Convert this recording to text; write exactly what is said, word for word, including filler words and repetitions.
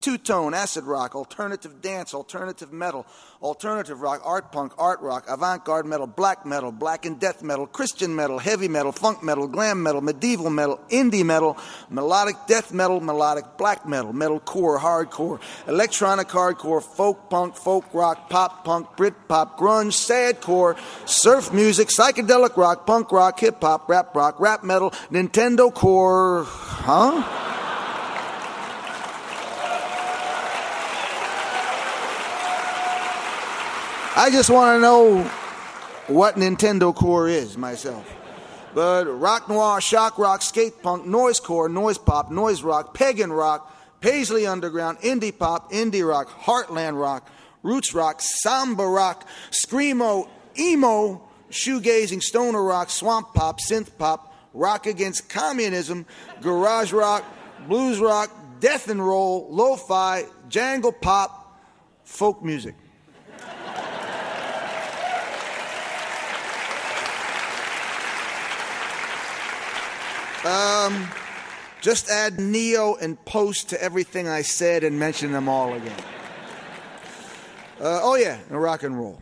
two-tone, acid rock, alternative dance, alternative metal, alternative rock, art punk, art rock, avant-garde metal, black metal, black and death metal, Christian metal, heavy metal, funk metal, glam metal, medieval metal, indie metal, melodic death metal, melodic black metal, metalcore, hardcore, electronic hardcore, folk punk, folk rock, pop punk, Brit pop, grunge, sadcore, surf music, psychedelic rock, punk rock, hip hop, rap rock, rap metal, Nintendo core, huh? I just want to know what Nintendo core is myself. But rock noir, shock rock, skate punk, noisecore, noise pop, noise rock, pagan rock, Paisley Underground, indie pop, indie rock, heartland rock, roots rock, samba rock, screamo, emo, shoegazing, stoner rock, swamp pop, synth pop, rock against communism, garage rock, blues rock, death and roll, lo-fi, jangle pop, folk music. Um, just add neo and post to everything I said and mention them all again. Uh, oh yeah, and rock and roll.